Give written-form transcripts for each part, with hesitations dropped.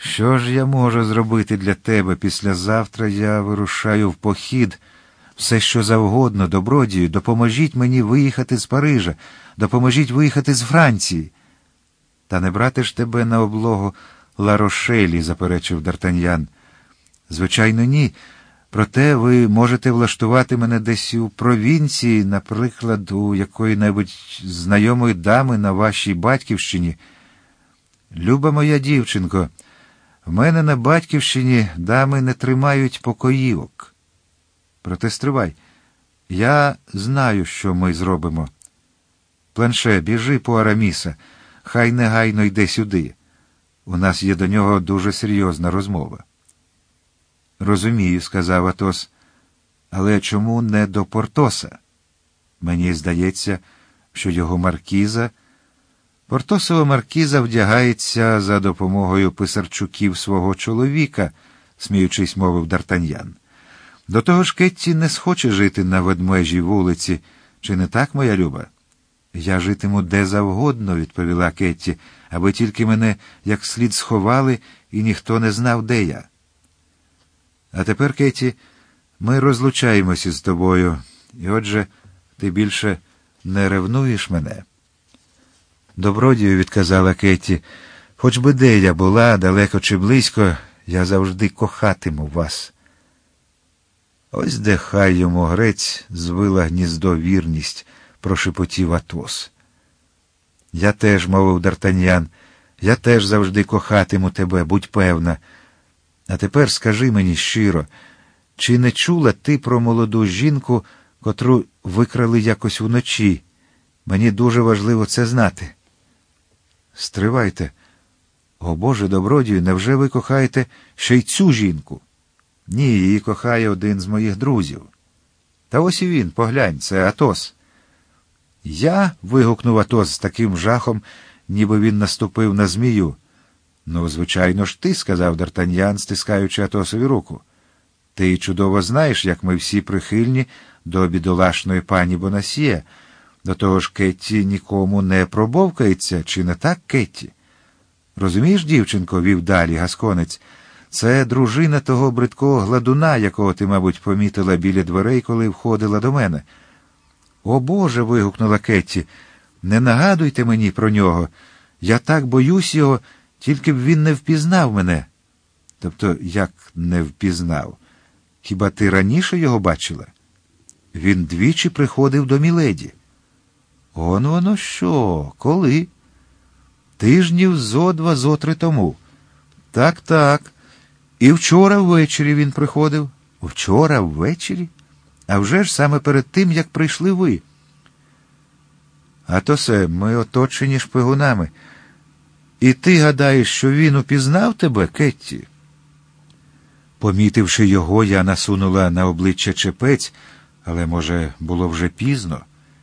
Що ж я можу зробити для тебе? Післязавтра я вирушаю в похід. Все, що завгодно, добродію, допоможіть мені виїхати з Парижа, допоможіть виїхати з Франції. Та не брати ж тебе на облогу Ла-Рошелі, заперечив Д'Артаньян. Звичайно, ні. Проте ви можете влаштувати мене десь у провінції, наприклад, у якої-небудь знайомої дами на вашій батьківщині. Люба моя дівчинко, в мене на батьківщині дами не тримають покоївок. Проте стривай. Я знаю, що ми зробимо. Планше, біжи по Араміса. Хай негайно йде сюди. У нас є до нього дуже серйозна розмова. Розумію, сказав Атос. Але чому не до Портоса? Мені здається, що його маркіза... Портосова маркіза вдягається за допомогою писарчуків свого чоловіка, сміючись, мовив Д'Артаньян. До того ж, Кетті не схоче жити на Ведмежій вулиці. Чи не так, моя люба? Я житиму де завгодно, відповіла Кетті, аби тільки мене як слід сховали і ніхто не знав, де я. А тепер, Кетті, ми розлучаємося з тобою, і отже, ти більше не ревнуєш мене? Добродію, відказала Кетті, хоч би де я була, далеко чи близько, я завжди кохатиму вас. Ось де хай йому грець звила гніздо вірність, прошепотів Атос. Я теж, мовив Д'Артаньян, я теж завжди кохатиму тебе, будь певна. А тепер скажи мені щиро, чи не чула ти про молоду жінку, котру викрали якось вночі? Мені дуже важливо це знати. Стривайте. О, Боже, добродію, невже ви кохаєте ще й цю жінку? Ні, її кохає один з моїх друзів. Та ось і він, поглянь, це Атос. Я? Вигукнув Атос з таким жахом, ніби він наступив на змію. Ну, звичайно ж ти, сказав Д'Артаньян, стискаючи Атосові руку. Ти чудово знаєш, як ми всі прихильні до бідолашної пані Бонасьє. До того ж, Кетті нікому не пробовкається, чи не так, Кетті? Розумієш, дівчинко, вів далі гасконець, це дружина того бридкого гладуна, якого ти, мабуть, помітила біля дверей, коли входила до мене. О, Боже, вигукнула Кетті, не нагадуйте мені про нього. Я так боюсь його, тільки б він не впізнав мене. Тобто, як не впізнав? Хіба ти раніше його бачила? Він двічі приходив до міледі. Он воно що? Коли? Тижнів зо два, зо три тому. Так. І вчора ввечері він приходив. Вчора ввечері? А вже ж саме перед тим, як прийшли ви. Атосе, ми оточені шпигунами. І ти гадаєш, що він упізнав тебе, Кетті? Помітивши його, я насунула на обличчя чепець, але, може, було вже пізно.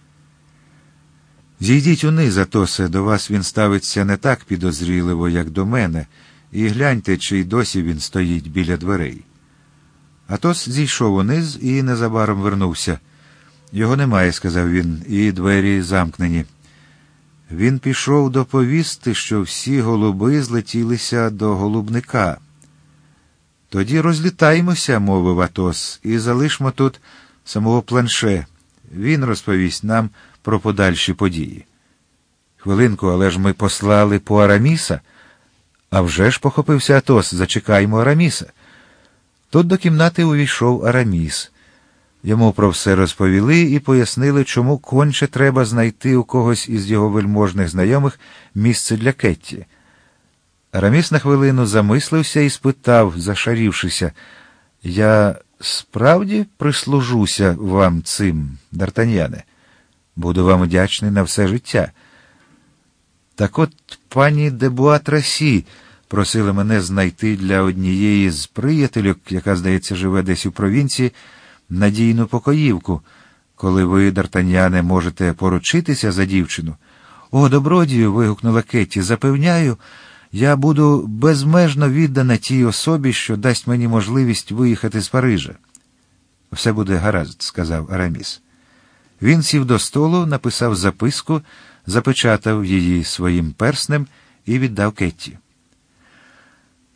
Зійдіть униз, Атосе, до вас він ставиться не так підозріливо, як до мене, і гляньте, чи й досі він стоїть біля дверей. Атос зійшов униз і незабаром вернувся. Його немає, сказав він, і двері замкнені. Він пішов доповісти, що всі голуби злетілися до голубника. Тоді розлітаємося, мовив Атос, і залишмо тут самого Планше. Він розповість нам про подальші події. Хвилинку, але ж ми послали по Араміса. А вже ж, похопився Атос, зачекаймо Араміса. Тут до кімнати увійшов Араміс. Йому про все розповіли і пояснили, чому конче треба знайти у когось із його вельможних знайомих місце для Кетті. Араміс на хвилину замислився і спитав, зашарівшися, «Я справді прислужуся вам цим, Д'Артаньяне? Буду вам вдячний на все життя». Так от пані де Буа-Трасі просила мене знайти для однієї з приятелюк, яка, здається, живе десь у провінції, надійну покоївку, коли ви, Д'Артаньяне, можете поручитися за дівчину. «О, добродію!» – вигукнула Кетті. «Запевняю, я буду безмежно віддана тій особі, що дасть мені можливість виїхати з Парижа». «Все буде гаразд», – сказав Араміс. Він сів до столу, написав записку, запечатав її своїм перснем і віддав Кетті.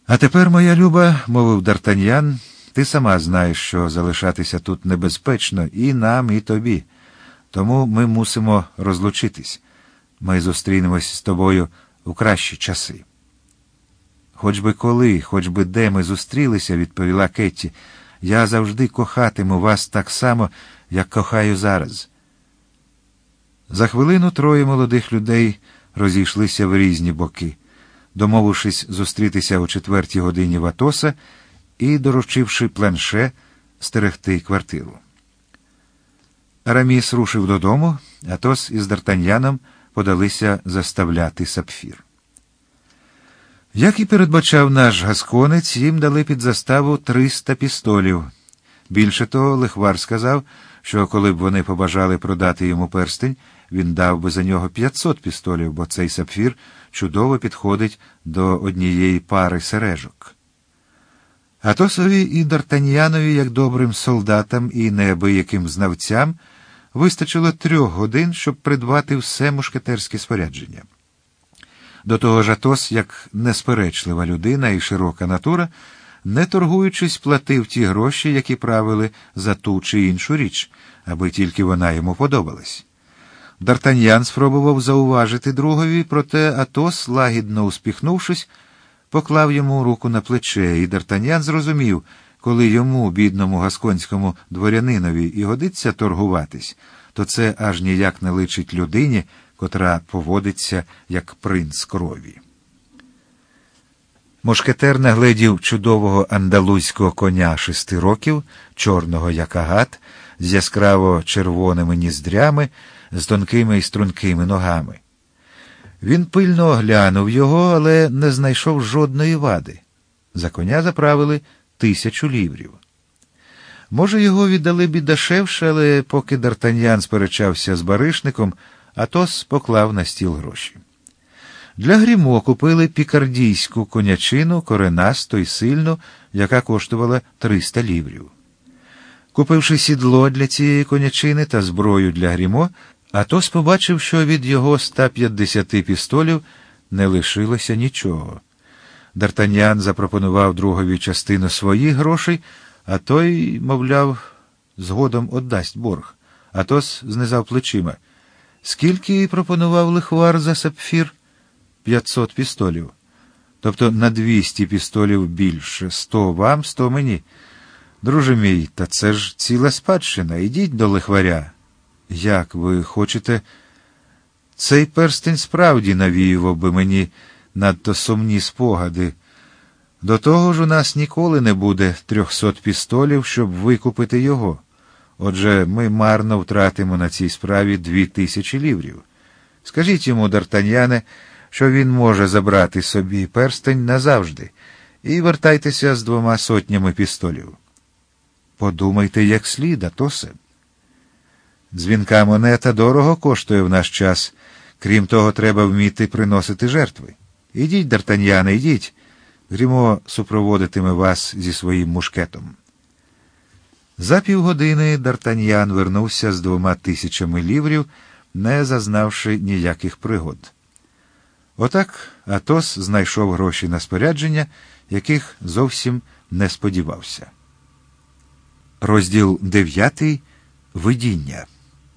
«А тепер, моя люба, — мовив Д'Артаньян, — ти сама знаєш, що залишатися тут небезпечно і нам, і тобі. Тому ми мусимо розлучитись. Ми зустрінемось з тобою у кращі часи». «Хоч би коли, хоч би де ми зустрілися, — відповіла Кетті, — я завжди кохатиму вас так само, як кохаю зараз». За хвилину троє молодих людей розійшлися в різні боки, домовившись зустрітися о 4 годині в Атоса і доручивши Планше стерегти квартиру. Араміс рушив додому, Атос із Д'Артаньяном подалися заставляти сапфір. Як і передбачав наш гасконець, їм дали під заставу 300 пістолів. Більше того, лихвар сказав, що коли б вони побажали продати йому перстень, він дав би за нього 500 пістолів, бо цей сапфір чудово підходить до однієї пари сережок. Атосові і Д'Артаньянові, як добрим солдатам і неабияким знавцям, вистачило 3 годин, щоб придбати все мушкетерське спорядження. До того ж Атос, як несперечлива людина і широка натура, не торгуючись, платив ті гроші, які правили за ту чи іншу річ, аби тільки вона йому подобалась. Д'Артаньян спробував зауважити другові, проте Атос, лагідно успіхнувшись, поклав йому руку на плече, і Д'Артаньян зрозумів, коли йому, бідному гасконському дворянинові, і годиться торгуватись, то це аж ніяк не личить людині, котра поводиться як принц крові. Мушкетер нагледів чудового андалузького коня 6 років, чорного як агат, з яскраво червоними ніздрями, з тонкими і стрункими ногами. Він пильно оглянув його, але не знайшов жодної вади. За коня заправили 1000 ліврів. Може, його віддали б і дешевше, але поки Д'Артаньян сперечався з баришником, Атос поклав на стіл гроші. Для Грімо купили пікардійську конячину, коренасту й сильну, яка коштувала 300 ліврів. Купивши сідло для цієї конячини та зброю для Грімо, Атос побачив, що від його 150 пістолів не лишилося нічого. Д'Артаньян запропонував другові частину своїх грошей, а той, мовляв, згодом віддасть борг. Атос знизав плечима. Скільки пропонував лихвар за сапфір? 500 пістолів. Тобто на 200 пістолів більше. 100 вам, 100 мені. Друже мій, та це ж ціла спадщина. Ідіть до лихваря. Як ви хочете? Цей перстень справді навіював би мені надто сумні спогади. До того ж у нас ніколи не буде 300 пістолів, щоб викупити його. Отже, ми марно втратимо на цій справі 2000 ліврів. Скажіть йому, Д'Артаньяне, що він може забрати собі перстень назавжди, і вертайтеся з 200 пістолів. Подумайте як слід, Атосе. Дзвінка монета дорого коштує в наш час. Крім того, треба вміти приносити жертви. Ідіть, Д'Артаньяне, ідіть. Грімо супроводитиме вас зі своїм мушкетом. За півгодини Д'Артаньян вернувся з 2000 ліврів, не зазнавши ніяких пригод. Отак Атос знайшов гроші на спорядження, яких зовсім не сподівався. Розділ 9. Видіння.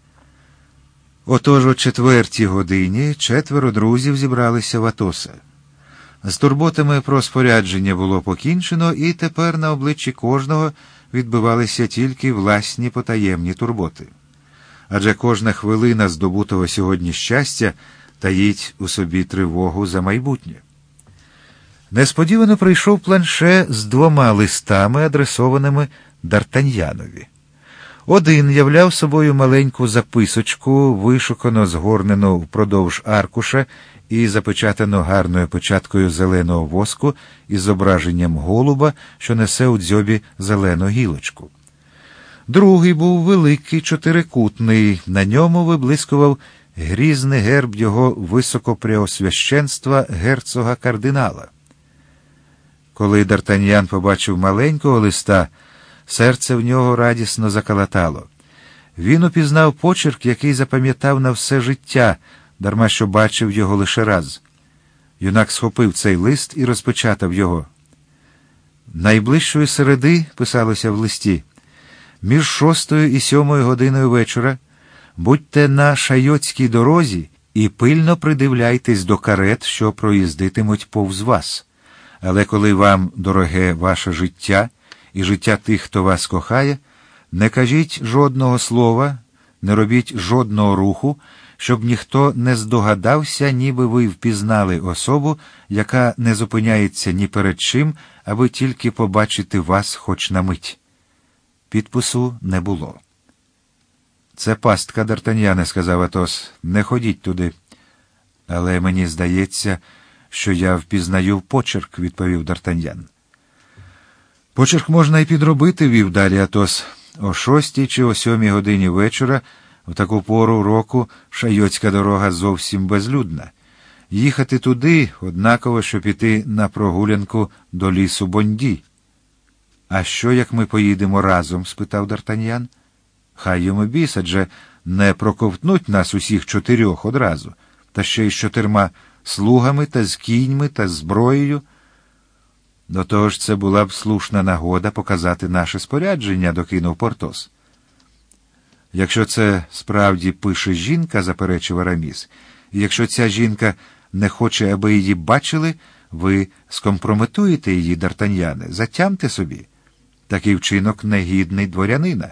Отож о 4 годині 4 друзів зібралися в Атоса. З турботами про спорядження було покінчено, і тепер на обличчі кожного відбивалися тільки власні потаємні турботи. Адже кожна хвилина здобутого сьогодні щастя таїть у собі тривогу за майбутнє. Несподівано прийшов Планше з 2 листами, адресованими Д'Артаньянові. Один являв собою маленьку записочку, вишукано згорнену впродовж аркуша і запечатану гарною печаткою зеленого воску із зображенням голуба, що несе у дзьобі зелену гілочку. Другий був великий, чотирикутний, на ньому виблискував грізний герб його високопреосвященства герцога-кардинала. Коли Д'Артаньян побачив маленького листа, серце в нього радісно закалатало. Він упізнав почерк, який запам'ятав на все життя, дарма що бачив його лише раз. Юнак схопив цей лист і розпечатав його. Найближчої середи, писалося в листі, між 6 і 7 годиною вечора будьте на Шайотській дорозі і пильно придивляйтесь до карет, що проїздитимуть повз вас. Але коли вам дороге ваше життя і життя тих, хто вас кохає, не кажіть жодного слова, не робіть жодного руху, щоб ніхто не здогадався, ніби ви впізнали особу, яка не зупиняється ні перед чим, аби тільки побачити вас хоч на мить. Підпису не було. «Це пастка, Д'Артаньяне», – сказав Атос. «Не ходіть туди». «Але мені здається, що я впізнаю почерк», – відповів Д'Артаньян. «Почерк можна й підробити», – вів далі Атос. «О 6 чи о 7 годині вечора, в таку пору року, Шайотська дорога зовсім безлюдна. Їхати туди однаково, що піти на прогулянку до лісу Бонді». «А що, як ми поїдемо разом?» – спитав Д'Артаньян. «Хай йому біс, адже не проковтнуть нас усіх 4 одразу, та ще й з 4 слугами, та з кіньми, та з зброєю. До того ж, це була б слушна нагода показати наше спорядження», – докинув Портос. «Якщо це справді пише жінка», – заперечив Араміс, «і якщо ця жінка не хоче, аби її бачили, ви скомпрометуєте її, Д'Артаньяне, затямте собі. Такий вчинок негідний дворянина».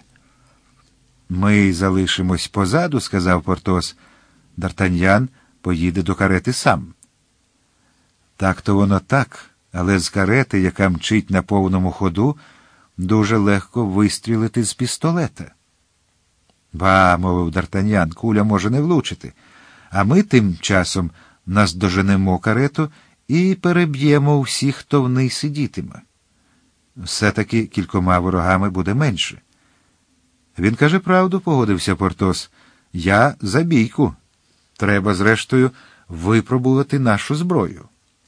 «Ми залишимось позаду», – сказав Портос. «Д'Артаньян поїде до карети сам». «Так-то воно так, але з карети, яка мчить на повному ходу, дуже легко вистрілити з пістолета». «Ба», – мовив Д'Артаньян, – «куля може не влучити, а ми тим часом наздоженемо карету і переб'ємо всіх, хто в ній сидітиме. Все-таки кількома ворогами буде менше». «Він каже правду», – погодився Портос. «Я за бійку. Треба, зрештою, випробувати нашу зброю».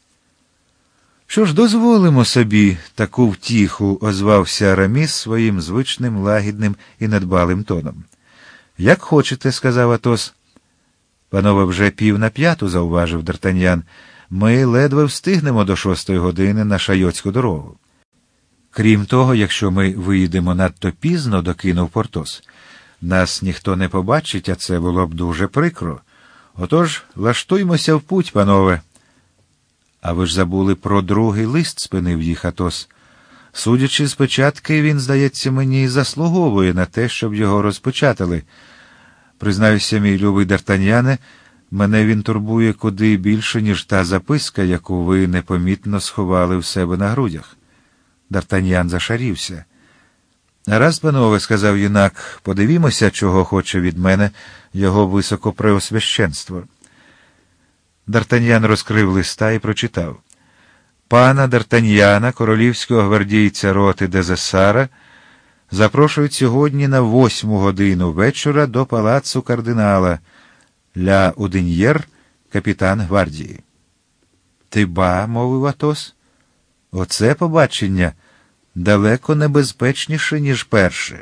«Що ж, дозволимо собі таку втіху», – озвався Араміс своїм звичним, лагідним і недбалим тоном. «Як хочете», – сказав Атос. «Панове, вже 4:45, – зауважив Д'Артаньян. «Ми ледве встигнемо до 6 години на Шайотську дорогу». «Крім того, якщо ми виїдемо надто пізно», – докинув Портос, – «нас ніхто не побачить, а це було б дуже прикро. Отож, лаштуймося в путь, панове». «А ви ж забули про другий лист», – спинив їх Атос. «Судячи з печатки, він, здається мені, заслуговує на те, щоб його розпечатали. Признаюся, мій любий Д'Артаньяне, мене він турбує куди більше, ніж та записка, яку ви непомітно сховали в себе на грудях». Д'Артаньян зашарівся. «Гаразд, панове», – сказав юнак, – «подивімося, чого хоче від мене його високопреосвященство». Д'Артаньян розкрив листа і прочитав. «Пана Д'Артаньяна, королівського гвардійця роти Дезесара, запрошують сьогодні на 8 годину вечора до палацу кардинала Ля Удиньєр, капітан гвардії». «Ти ба», – мовив Атос, – «оце побачення далеко небезпечніше, ніж перше».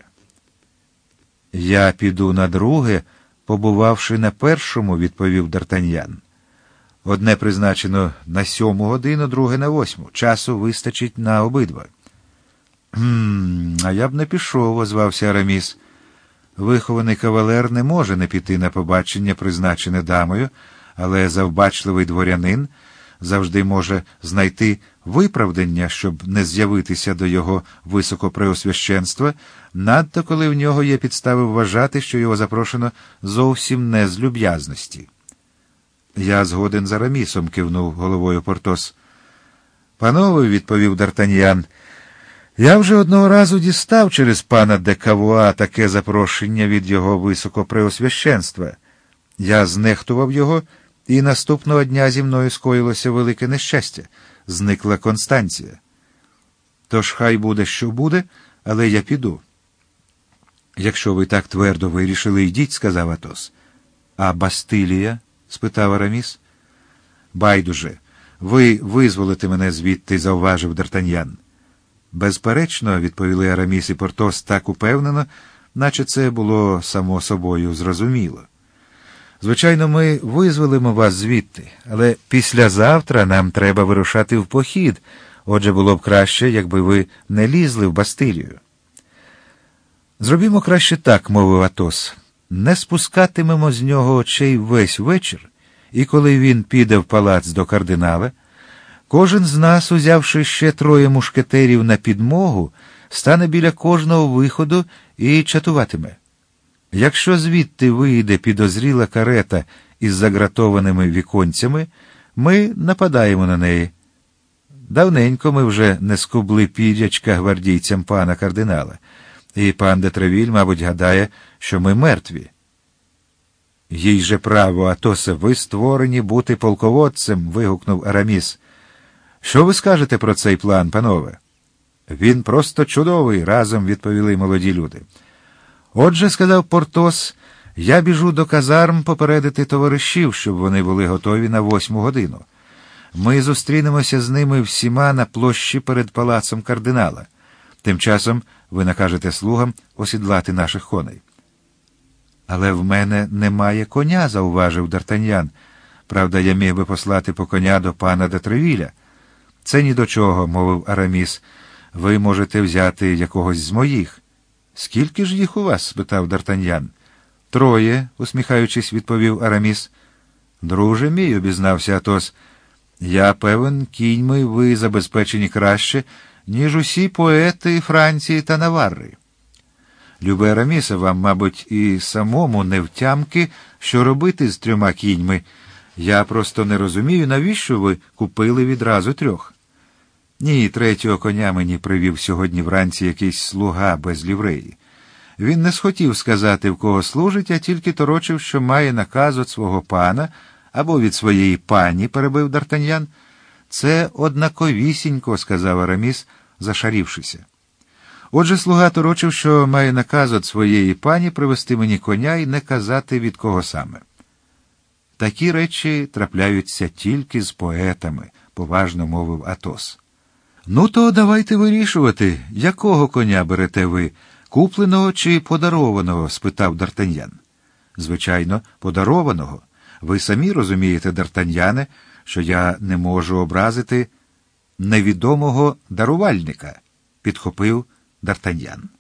«Я піду на друге, побувавши на першому», – відповів Д'Артаньян. «Одне призначено на 7 годину, друге на 8. Часу вистачить на обидва». «А я б не пішов», – озвався Араміс. «Вихований кавалер не може не піти на побачення, призначене дамою, але завбачливий дворянин завжди може знайти виправдання, щоб не з'явитися до його високопреосвященства, надто коли в нього є підстави вважати, що його запрошено зовсім не з люб'язності». «Я згоден з Арамісом», – кивнув головою Портос. «Панове», – відповів Д'Артаньян, – «я вже одного разу дістав через пана де Кавуа таке запрошення від його високопреосвященства. Я знехтував його, і наступного дня зі мною скоїлося велике нещастя. Зникла Констанція. Тож хай буде, що буде, але я піду». «Якщо ви так твердо вирішили, йдіть», – сказав Атос. «А Бастилія?» – спитав Араміс. «Байдуже, ви визволите мене звідти», – завважив Д'Артаньян. «Безперечно», – відповіли Араміс і Портос так упевнено, наче це було само собою зрозуміло. «Звичайно, ми визволимо вас звідти, але післязавтра нам треба вирушати в похід, Отже, було б краще, якби ви не лізли в Бастилію. Зробімо краще так, мовив Атос. Не спускатимемо з нього очей весь вечір, і коли він піде в палац до кардинала, кожен з нас, узявши ще 3 мушкетерів на підмогу, стане біля кожного виходу і чатуватиме. Якщо звідти вийде підозріла карета із загратованими віконцями, ми нападаємо на неї. Давненько ми вже не скубли підячка гвардійцям пана кардинала, і пан де Тревіль, мабуть, гадає, що ми мертві. «Їй же право, Атосе, ви створені бути полководцем», – вигукнув Араміс. «Що ви скажете про цей план, панове?» «Він просто чудовий», – разом відповіли молоді люди. «Отже, – сказав Портос, – я біжу до казарм попередити товаришів, щоб вони були готові на 8 годину. Ми зустрінемося з ними всіма на площі перед палацом кардинала. Тим часом ви накажете слугам осідлати наших коней». «Але в мене немає коня», – зауважив Д'Артаньян. «Правда, я міг би послати по коня до пана де Тревіля». «Це ні до чого», – мовив Араміс. «Ви можете взяти якогось з моїх». «Скільки ж їх у вас?» – спитав Д'Артаньян. «3», – усміхаючись, відповів Араміс. «Друже мій», – обізнався Атос, – «я певен, кіньми ви забезпечені краще, ніж усі поети Франції та Наварри». «Любе Арамісе, вам, мабуть, і самому не втямки, що робити з 3 кіньми. Я просто не розумію, навіщо ви купили відразу 3. «Ні, 3-го коня мені привів сьогодні вранці якийсь слуга без лівреї. Він не схотів сказати, в кого служить, а тільки торочив, що має наказ від свого пана або від своєї пані», – перебив Д'Артаньян. «Це однаковісінько», – сказав Араміс, зашарівшися. Отже, слуга торочив, що має наказ від своєї пані привезти мені коня і не казати, від кого саме. «Такі речі трапляються тільки з поетами», – поважно мовив Атос. «Ну, то давайте вирішувати, якого коня берете ви, купленого чи подарованого?» – спитав Д'Артаньян. «Звичайно, подарованого. Ви самі розумієте, Д'Артаньяне, що я не можу образити невідомого дарувальника», – підхопив Д'Артаньян.